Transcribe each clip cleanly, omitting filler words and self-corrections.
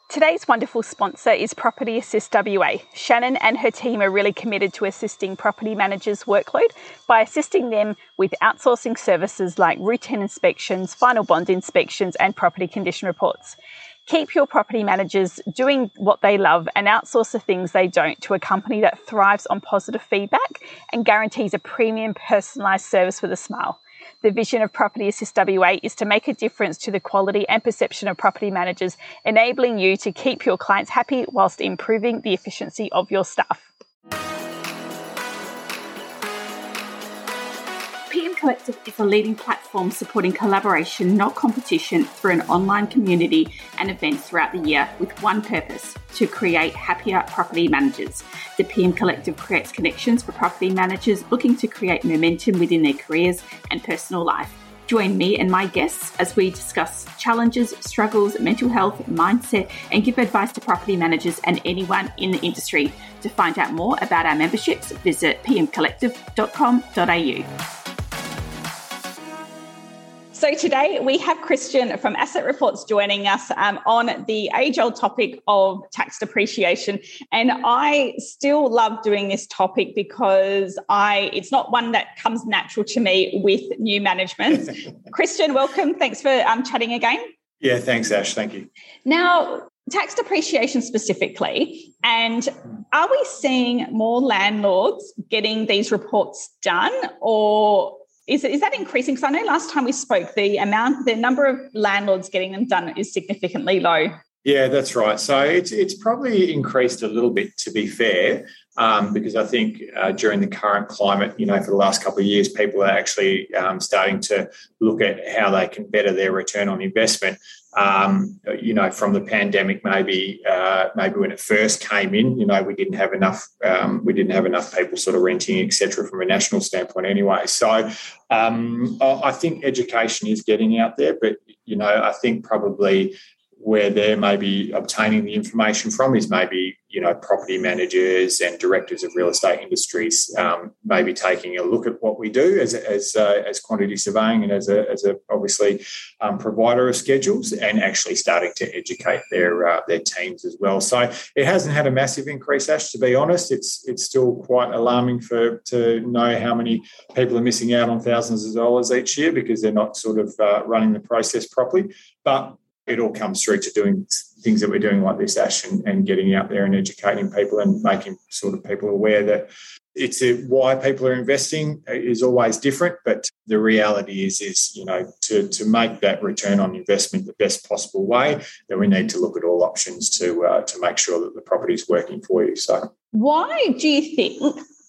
Today's wonderful sponsor is Property Assist WA. Shannon and her team are really committed to assisting property managers' workload by assisting them with outsourcing services like routine inspections, final bond inspections, and property condition reports. Keep your property managers doing what they love and outsource the things they don't to a company that thrives on positive feedback and guarantees a premium personalised service with a smile. The vision of Property Assist WA is to make a difference to the quality and perception of property managers, enabling you to keep your clients happy whilst improving the efficiency of your staff. PM Collective is a leading platform supporting collaboration, not competition, through an online community and events throughout the year with one purpose: to create happier property managers. The PM Collective creates connections for property managers looking to create momentum within their careers and personal life. Join me and my guests as we discuss challenges, struggles, mental health, mindset, and give advice to property managers and anyone in the industry. To find out more about our memberships, visit pmcollective.com.au. So today we have Christian from Asset Reports joining us on the age-old topic of tax depreciation. And I still love doing this topic because it's not one that comes natural to me with new management. Christian, welcome. Thanks for chatting again. Yeah, thanks, Ash. Thank you. Now, tax depreciation specifically, and are we seeing more landlords getting these reports done, or is that increasing? Because I know last time we spoke, the number of landlords getting them done is significantly low. Yeah, that's right. So it's probably increased a little bit, to be fair, because I think during the current climate, for the last couple of years, people are actually starting to look at how they can better their return on investment. From the pandemic, maybe when it first came in, we didn't have enough people sort of renting, etc., from a national standpoint anyway. So I think education is getting out there, but I think probably where they're maybe obtaining the information from is maybe, property managers and directors of real estate industries maybe taking a look at what we do as quantity surveying and as a obviously provider of schedules, and actually starting to educate their teams as well. So it hasn't had a massive increase, Ash, to be honest. It's still quite alarming to know how many people are missing out on thousands of dollars each year because they're not sort of running the process properly. But it all comes through to doing things that we're doing like this, Ash, and getting out there and educating people and making sort of people aware that why people are investing is always different. But the reality is to make that return on investment the best possible way, then we need to look at all options to make sure that the property is working for you. So, why do you think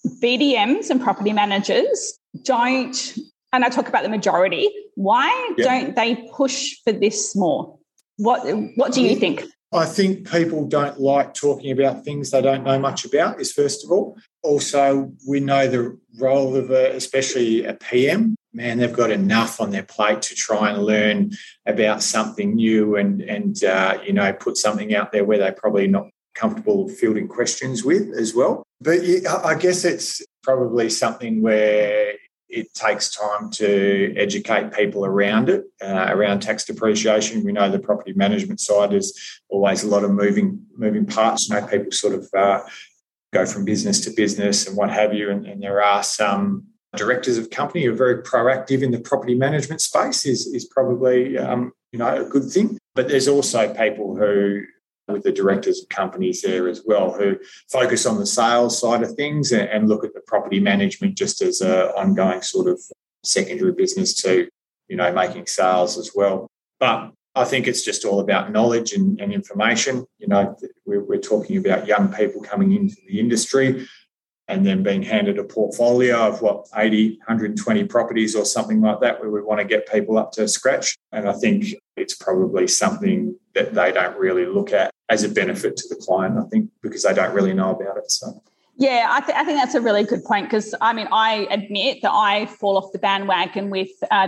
BDMs and property managers don't, and I talk about the majority, why don't they push for this more? What do you think? I think people don't like talking about things they don't know much about, is first of all. Also, we know the role of especially a PM. Man, they've got enough on their plate to try and learn about something new and put something out there where they're probably not comfortable fielding questions with as well. But I guess it's probably something where it takes time to educate people around it, around tax depreciation. We know the property management side is always a lot of moving parts. People sort of go from business to business and what have you. And there are some directors of company who are very proactive in the property management space is probably, a good thing. But there's also people who, with the directors of companies there as well, who focus on the sales side of things and look at the property management just as an ongoing sort of secondary business to, making sales as well. But I think it's just all about knowledge and information. We're talking about young people coming into the industry and then being handed a portfolio of 80, 120 properties or something like that, where we want to get people up to scratch. And I think it's probably something that they don't really look at as a benefit to the client, I think, because they don't really know about it. So, yeah, I think that's a really good point, because I admit that I fall off the bandwagon with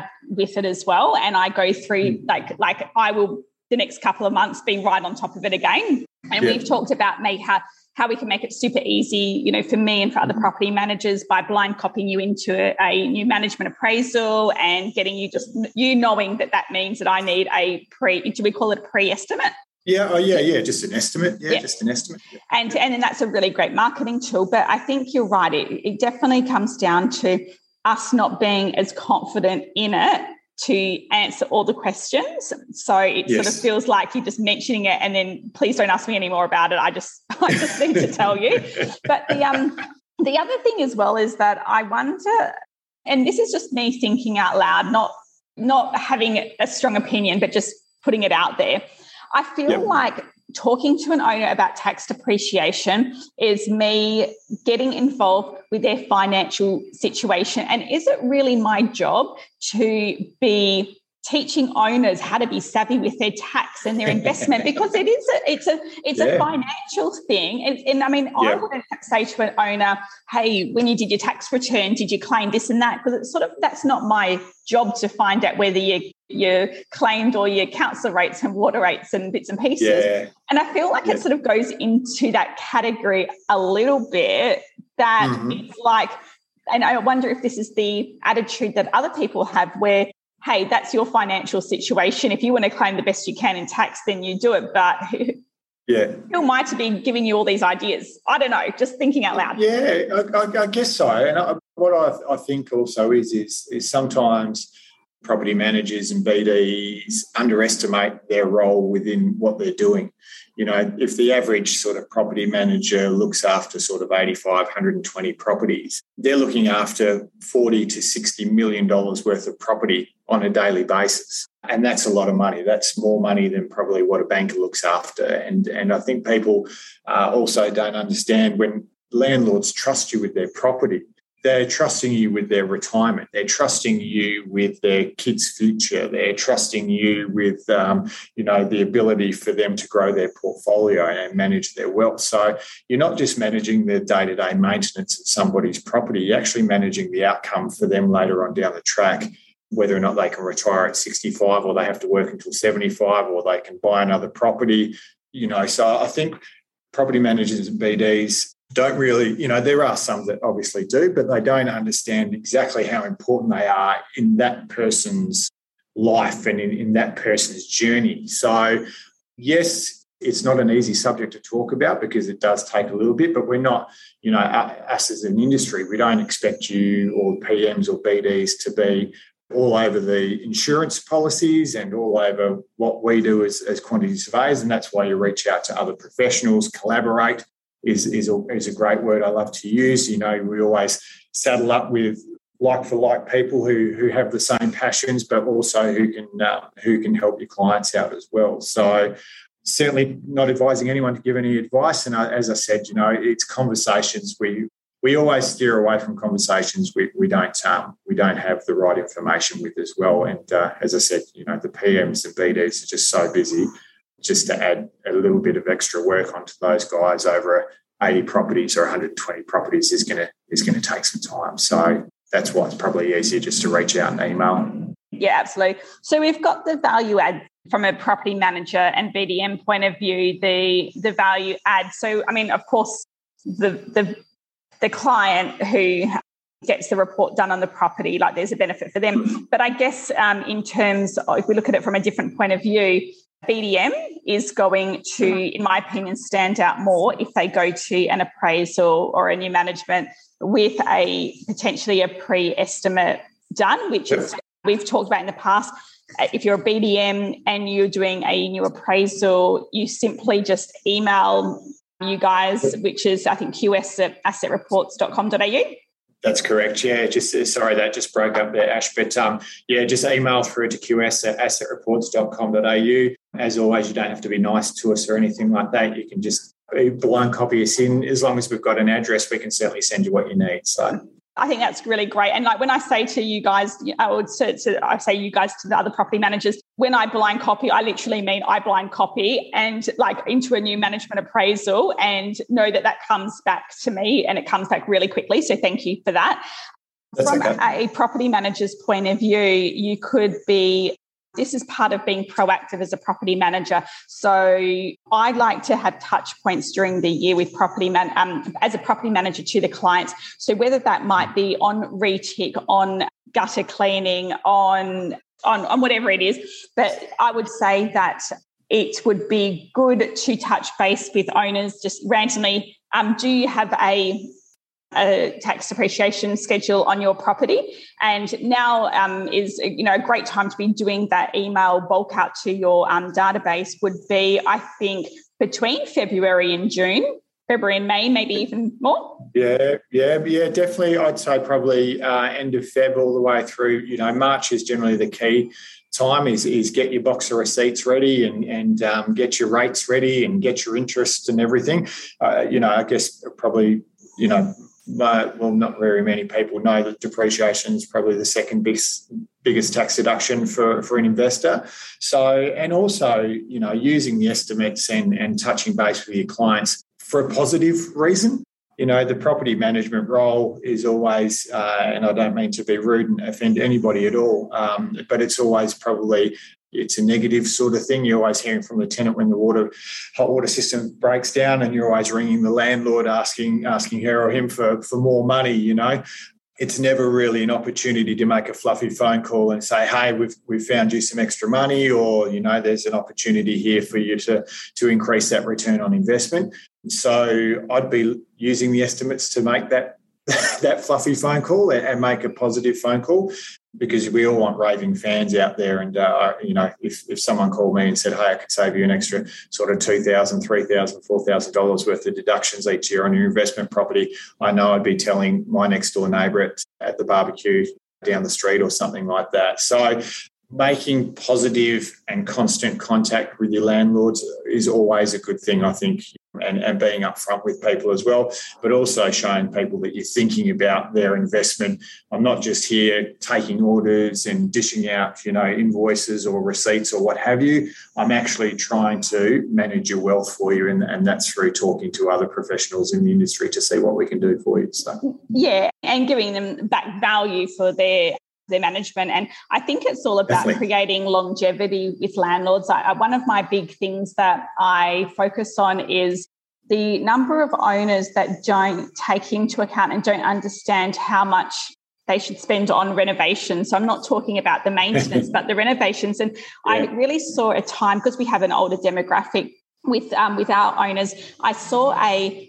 it as well, and I go through like I will the next couple of months be right on top of it again. And we've talked about how we can make it super easy, for me and for other property managers, by blind copying you into a new management appraisal and getting you knowing that means that I need do we call it a pre-estimate? Yeah. Just an estimate. Yeah, just an estimate. Yeah. And then that's a really great marketing tool. But I think you're right. It definitely comes down to us not being as confident in it to answer all the questions. So it sort of feels like you're just mentioning it and then please don't ask me any more about it. I just need to tell you. But the other thing as well is that I wonder, and this is just me thinking out loud, not having a strong opinion, but just putting it out there. I feel like talking to an owner about tax depreciation is me getting involved with their financial situation. And is it really my job to be teaching owners how to be savvy with their tax and their investment? Because it's a financial thing. And I mean, I wouldn't say to an owner, hey, when you did your tax return, did you claim this and that? Because it's sort of, that's not my job to find out whether you claimed all your council rates and water rates and bits and pieces. Yeah. And I feel like it sort of goes into that category a little bit, that it's like, and I wonder if this is the attitude that other people have where, hey, that's your financial situation. If you want to claim the best you can in tax, then you do it. But who am I to be giving you all these ideas? I don't know, just thinking out loud. Yeah, I guess so. And what I think also is sometimes property managers and BDs underestimate their role within what they're doing. You know, if the average sort of property manager looks after sort of 85, 120 properties, they're looking after $40 to $60 million worth of property on a daily basis. And that's a lot of money. That's more money than probably what a banker looks after. And I think people also don't understand when landlords trust you with their property, they're trusting you with their retirement. They're trusting you with their kids' future. They're trusting you with, the ability for them to grow their portfolio and manage their wealth. So you're not just managing the day-to-day maintenance of somebody's property. You're actually managing the outcome for them later on down the track, whether or not they can retire at 65 or they have to work until 75 or they can buy another property. So I think property managers and BDs don't really, there are some that obviously do, but they don't understand exactly how important they are in that person's life and in that person's journey. So, yes, it's not an easy subject to talk about because it does take a little bit, but we're not, us as an industry, we don't expect you or PMs or BDs to be all over the insurance policies and all over what we do as quantity surveyors, and that's why you reach out to other professionals, collaborate. Is a great word I love to use. We always saddle up with like-for-like people who have the same passions, but also who can help your clients out as well. So certainly not advising anyone to give any advice. And as I said, it's conversations. We always steer away from conversations we don't have the right information with as well. And as I said, the PMs and BDs are just so busy. Just to add a little bit of extra work onto those guys over 80 properties or 120 properties is going to take some time. So that's why it's probably easier just to reach out and email. Yeah, absolutely. So we've got the value add from a property manager and BDM point of view, the value add. So, I mean, of course, the client who gets the report done on the property, like there's a benefit for them. But I guess in terms of, if we look at it from a different point of view, BDM is going to, in my opinion, stand out more if they go to an appraisal or a new management with potentially a pre-estimate done, which is we've talked about in the past. If you're a BDM and you're doing a new appraisal, you simply just email you guys, which is, I think, qs@assetreports.com.au. That's correct. Yeah, that just broke up there, Ash. But just email through to qs@assetreports.com.au. As always, you don't have to be nice to us or anything like that. You can just blind copy us in. As long as we've got an address, we can certainly send you what you need. So I think that's really great. And like when I say to you guys, I say you guys to the other property managers, when I blind copy, I literally mean I blind copy and like into a new management appraisal and know that comes back to me and it comes back really quickly. So thank you for that. That's From okay. a property manager's point of view, you could be, this is part of being proactive as a property manager. So I like to have touch points during the year with as a property manager to the clients. So whether that might be on retic, on gutter cleaning, on whatever it is, but I would say that it would be good to touch base with owners just randomly. Do you have a tax depreciation schedule on your property? And now is a great time to be doing that email bulk out to your database would be, I think, between February and May, maybe even more. Yeah, definitely. I'd say probably end of Feb all the way through. March is generally the key time. Is get your box of receipts ready and get your rates ready and get your interest and everything. I guess probably not very many people know that depreciation is probably the second biggest tax deduction for an investor. So, and also, using the estimates and touching base with your clients for a positive reason. The property management role is always, and I don't mean to be rude and offend anybody at all, but it's always it's a negative sort of thing. You're always hearing from the tenant when the hot water system breaks down, and you're always ringing the landlord asking her or him for more money. It's never really an opportunity to make a fluffy phone call and say, hey, we've found you some extra money, or, there's an opportunity here for you to increase that return on investment. So I'd be using the estimates to make that fluffy phone call and make a positive phone call, because we all want raving fans out there. And, if someone called me and said, hey, I could save you an extra sort of $2,000, $3,000, $4,000 worth of deductions each year on your investment property, I know I'd be telling my next door neighbour at the barbecue down the street or something like that. So making positive and constant contact with your landlords is always a good thing, I think, and being upfront with people as well, but also showing people that you're thinking about their investment. I'm not just here taking orders and dishing out, invoices or receipts or what have you. I'm actually trying to manage your wealth for you, and that's through talking to other professionals in the industry to see what we can do for you. So, yeah, and giving them back value for their management. And I think it's all about creating longevity with landlords. One of my big things that I focus on is the number of owners that don't take into account and don't understand how much they should spend on renovations. So I'm not talking about the maintenance, but the renovations. And I really saw a time, because we have an older demographic with our owners, I saw a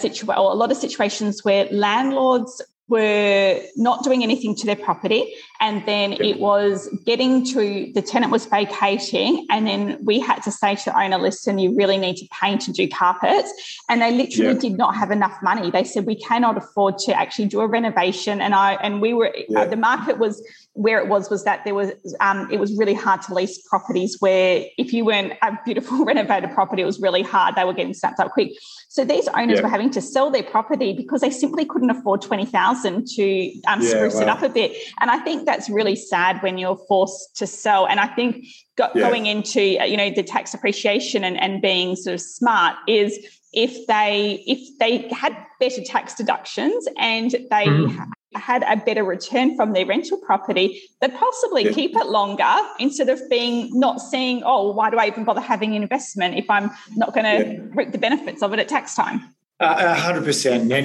lot of situations where landlords were not doing anything to their property, and then it was getting to the tenant was vacating, and then we had to say to the owner, listen, you really need to paint and do carpets, and they literally did not have enough money. They said, we cannot afford to actually do a renovation, and we were the market was where it was that there was it was really hard to lease properties where if you weren't a beautiful renovated property, it was really hard. They were getting snapped up quick. So these owners were having to sell their property because they simply couldn't afford $20,000 to spruce it up a bit. And I think that's really sad when you're forced to sell. And I think going into the tax appreciation and being sort of smart is if they had better tax deductions and they had a better return from their rental property, they'd possibly keep it longer instead of not seeing, why do I even bother having an investment if I'm not going to reap the benefits of it at tax time? 100%. And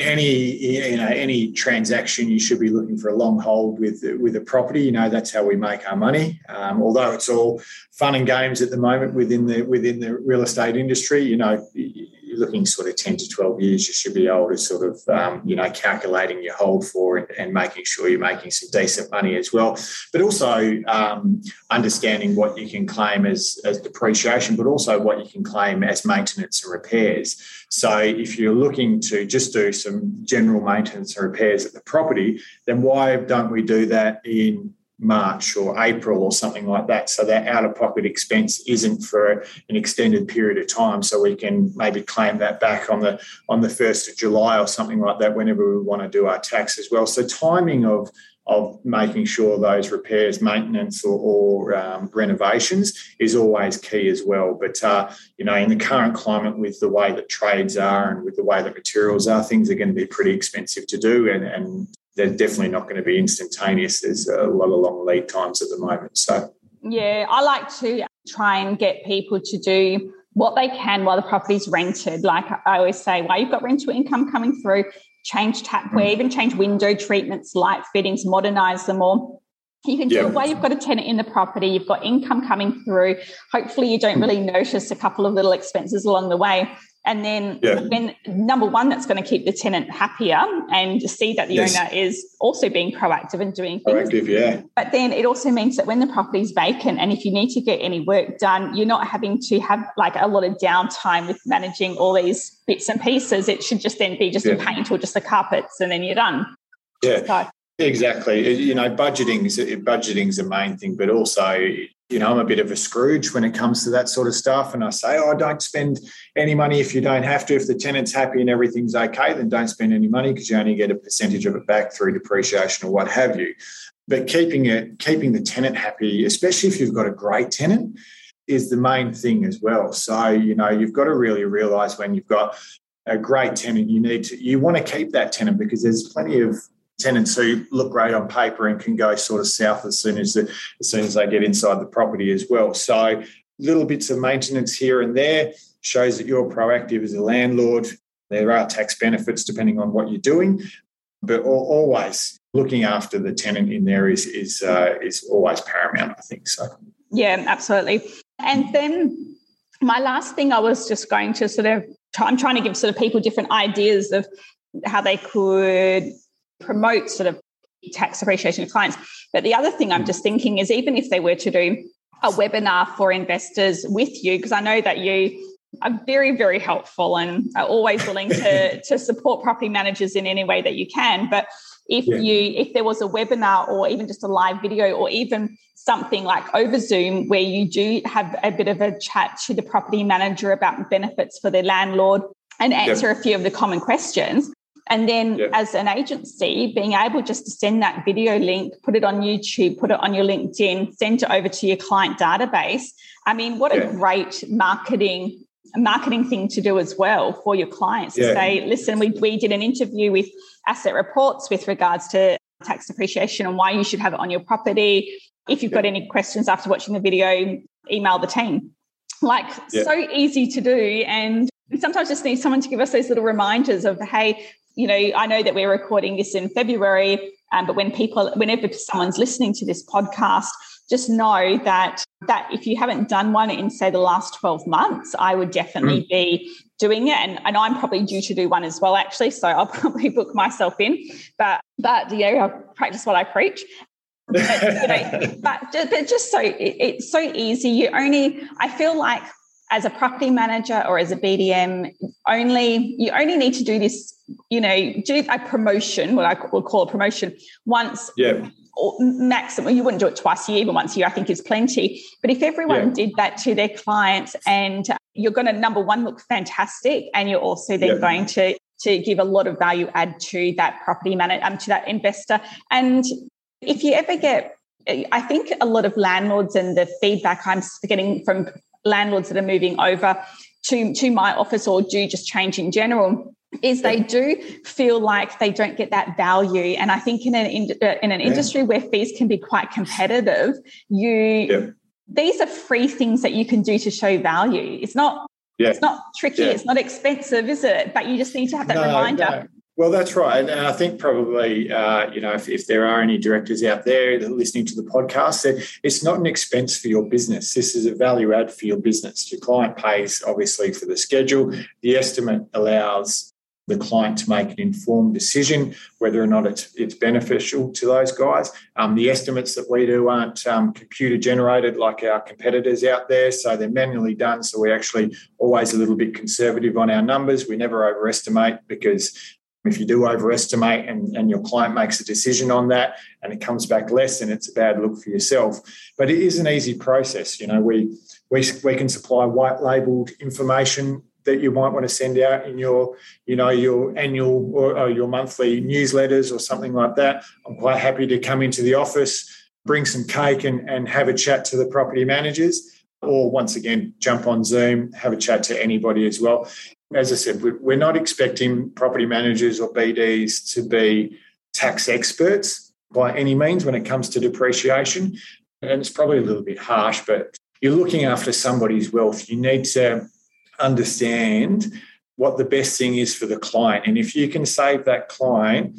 any transaction, you should be looking for a long hold with a property. That's how we make our money. Although it's all fun and games at the moment within the real estate industry, you're looking sort of 10 to 12 years, you should be able to sort of, calculating your hold for and making sure you're making some decent money as well. But also understanding what you can claim as depreciation, but also what you can claim as maintenance and repairs. So if you're looking to just do some general maintenance and repairs at the property, then why don't we do that in March or April or something like that, so that out-of-pocket expense isn't for an extended period of time, so we can maybe claim that back on the 1st of July or something like that whenever we want to do our tax as well. So timing of making sure those repairs, maintenance or renovations is always key as well. But, in the current climate with the way that trades are and with the way that materials are, things are going to be pretty expensive to do and they're definitely not going to be instantaneous. There's a lot of long lead times at the moment. So, yeah, I like to try and get people to do what they can while the property's rented. Like I always say, while you've got rental income coming through, change tapware, even change window treatments, light fittings, modernise them all. You can do it while you've got a tenant in the property, you've got income coming through. Hopefully you don't really notice a couple of little expenses along the way. And then when number one, that's going to keep the tenant happier and see that the owner is also being proactive and doing things. Proactive, But then it also means that when the property is vacant and if you need to get any work done, you're not having to have like a lot of downtime with managing all these bits and pieces. It should just then be just a paint or just the carpets and then you're done. Yeah. So, exactly. You know, budgeting's the main thing, but also, you know, I'm a bit of a Scrooge when it comes to that sort of stuff. And I say, don't spend any money if you don't have to. If the tenant's happy and everything's okay, then don't spend any money because you only get a percentage of it back through depreciation or what have you. But keeping the tenant happy, especially if you've got a great tenant, is the main thing as well. So, you know, you've got to really realise when you've got a great tenant, you want to keep that tenant because there's plenty of tenants who look great on paper and can go sort of south as soon as they get inside the property as well. So little bits of maintenance here and there shows that you're proactive as a landlord. There are tax benefits depending on what you're doing, but always looking after the tenant in there is always paramount, I think. So yeah, absolutely. And then my last thing I was just going to I'm trying to give sort of people different ideas of how they could promote sort of tax appreciation to clients. But the other thing I'm just thinking is even if they were to do a webinar for investors with you, because I know that you are very, very helpful and are always willing to support property managers in any way that you can. But if there was a webinar or even just a live video or even something like over Zoom where you do have a bit of a chat to the property manager about benefits for their landlord and answer a few of the common questions. And then as an agency, being able just to send that video link, put it on YouTube, put it on your LinkedIn, send it over to your client database. I mean, what a great marketing thing to do as well for your clients to say, listen, we did an interview with Asset Reports with regards to tax depreciation and why you should have it on your property. If you've got any questions after watching the video, email the team. So easy to do. And we sometimes just need someone to give us those little reminders of, hey, you know, I know that we're recording this in February, but whenever someone's listening to this podcast, just know that if you haven't done one in, say, the last 12 months, I would definitely be doing it. And I'm probably due to do one as well, actually. So I'll probably book myself in. But I'll practice what I preach. But just so it's so easy. I feel like as a property manager or as a BDM, you only need to do this, you know, do a promotion, what I will call a promotion, once. Or maximum. You wouldn't do it twice a year, but once a year I think is plenty. But if everyone did that to their clients, and you're going to, number one, look fantastic, and you're also then going to give a lot of value add to that property manager, to that investor. And if you ever get, I think a lot of landlords and the feedback I'm getting from landlords that are moving over to my office or do just change in general is they do feel like they don't get that value. And I think in an industry where fees can be quite competitive, these are free things that you can do to show value. It's not tricky. It's not expensive, is it? But you just need to have that reminder. No. Well, that's right. And I think probably, if there are any directors out there that are listening to the podcast, that it's not an expense for your business. This is a value add for your business. Your client pays, obviously, for the schedule. The estimate allows the client to make an informed decision whether or not it's beneficial to those guys. The estimates that we do aren't computer generated like our competitors out there, so they're manually done. So we're actually always a little bit conservative on our numbers. We never overestimate, because if you do overestimate and your client makes a decision on that and it comes back less, then it's a bad look for yourself. But it is an easy process. You know, we can supply white labelled information that you might want to send out in your annual or your monthly newsletters or something like that. I'm quite happy to come into the office, bring some cake and have a chat to the property managers, or once again, jump on Zoom, have a chat to anybody as well. As I said, we're not expecting property managers or BDs to be tax experts by any means when it comes to depreciation. And it's probably a little bit harsh, but you're looking after somebody's wealth. You need to understand what the best thing is for the client. And if you can save that client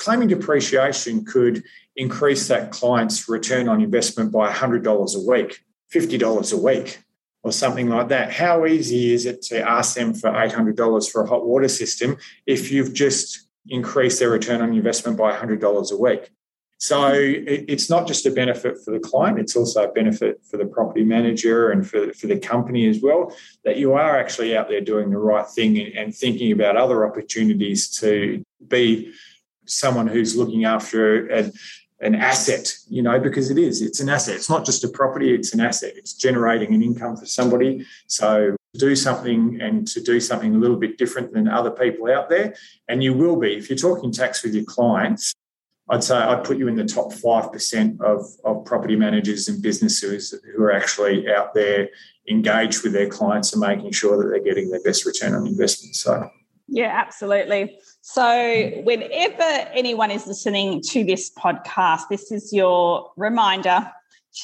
claiming depreciation could increase that client's return on investment by $100 a week, $50 a week, or something like that. How easy is it to ask them for $800 for a hot water system if you've just increased their return on investment by $100 a week? So it's not just a benefit for the client, it's also a benefit for the property manager and for the company as well, that you are actually out there doing the right thing and thinking about other opportunities to be someone who's looking after an asset, because it's an asset. It's not just a property, it's an asset. It's generating an income for somebody. So do something and to do something a little bit different than other people out there. And you will be, if you're talking tax with your clients, I'd say I'd put you in the top 5% of property managers and businesses who are actually out there engaged with their clients and making sure that they're getting their best return on investment. So, yeah, absolutely. So whenever anyone is listening to this podcast, this is your reminder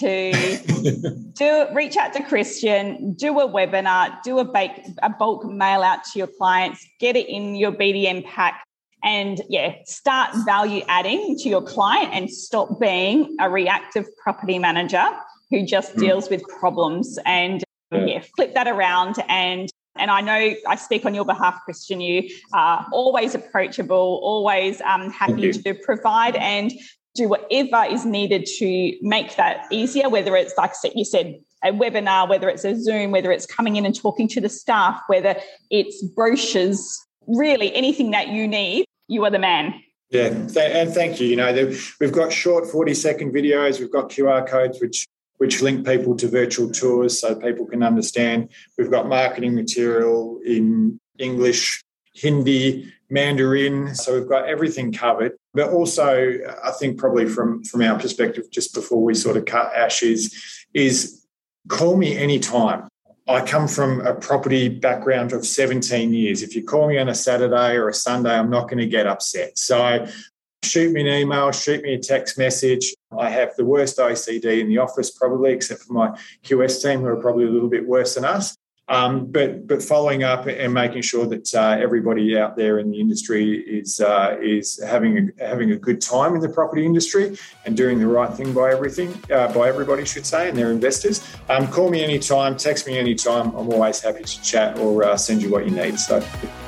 to reach out to Christian, do a webinar, do a bulk mail out to your clients, get it in your BDM pack, and start value adding to your client and stop being a reactive property manager who just deals with problems, and flip that around. And I know I speak on your behalf, Christian, you are always approachable, always happy to provide and do whatever is needed to make that easier, whether it's, like you said, a webinar, whether it's a Zoom, whether it's coming in and talking to the staff, whether it's brochures, really anything that you need, you are the man. Yeah, and thank you. We've got short 40-second videos. We've got QR codes which link people to virtual tours so people can understand. We've got marketing material in English, Hindi, Mandarin. So we've got everything covered. But also, I think probably from our perspective, just before we sort of cut ashes, is call me anytime. I come from a property background of 17 years. If you call me on a Saturday or a Sunday, I'm not going to get upset. So shoot me an email, shoot me a text message. I have the worst OCD in the office probably, except for my QS team who are probably a little bit worse than us. But following up and making sure that everybody out there in the industry is having a good time in the property industry and doing the right thing by everybody, should say, and their investors. Call me anytime, text me anytime. I'm always happy to chat or send you what you need. So.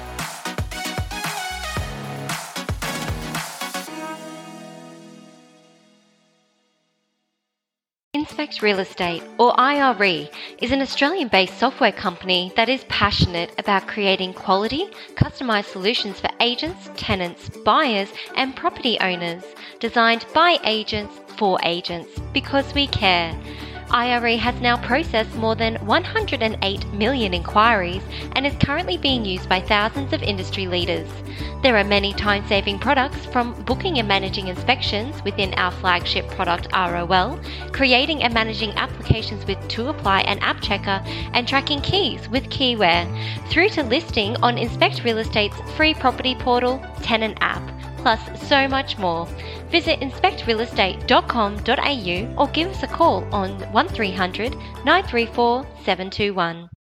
Inspect Real Estate, or IRE, is an Australian-based software company that is passionate about creating quality, customised solutions for agents, tenants, buyers and property owners, designed by agents for agents, because we care. IRE has now processed more than 108 million inquiries and is currently being used by thousands of industry leaders. There are many time-saving products, from booking and managing inspections within our flagship product ROL, creating and managing applications with ToApply and App Checker, and tracking keys with Keyware, through to listing on Inspect Real Estate's free property portal, Tenant app, plus so much more. Visit inspectrealestate.com.au or give us a call on 1300 934 721.